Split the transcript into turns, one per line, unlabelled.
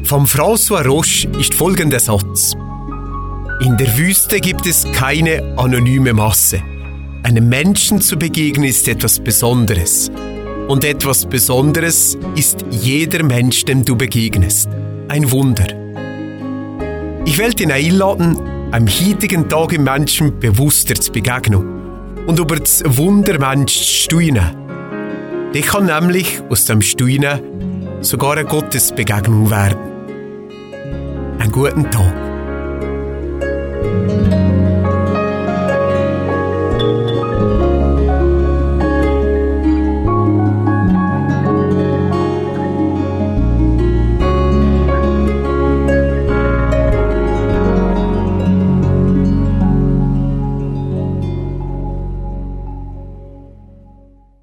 Vom François Roche ist folgender Satz: In der Wüste gibt es keine anonyme Masse. Einem Menschen zu begegnen ist etwas Besonderes. Und etwas Besonderes ist jeder Mensch, dem du begegnest. Ein Wunder. Ich will dich einladen, am heutigen Tag im Menschen bewusster zu begegnen und über das Wunder Mensch zu staunen. Die kann nämlich aus dem Staunen sogar eine Gottesbegegnung werden. Einen guten Tag.